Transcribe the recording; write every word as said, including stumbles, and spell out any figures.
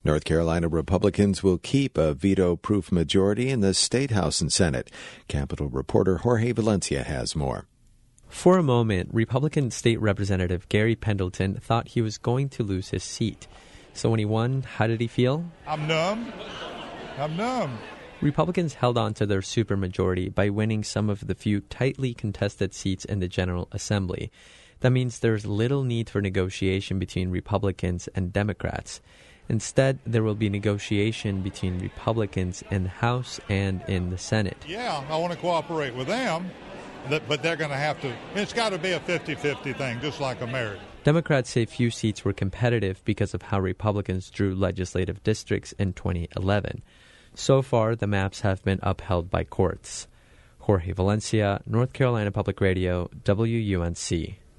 North Carolina Republicans will keep a veto-proof majority in the State House and Senate. Capitol reporter Jorge Valencia has more. For a moment, Republican State Representative Gary Pendleton thought he was going to lose his seat. So when he won, how did he feel? I'm numb. I'm numb. Republicans held on to their supermajority by winning some of the few tightly contested seats in the General Assembly. That means there's little need for negotiation between Republicans and Democrats. Instead, there will be negotiation between Republicans in the House and in the Senate. Yeah, I want to cooperate with them, but they're going to have to, it's got to be a fifty-fifty thing, just like a marriage. Democrats say few seats were competitive because of how Republicans drew legislative districts in twenty eleven. So far, the maps have been upheld by courts. Jorge Valencia, North Carolina Public Radio, W U N C.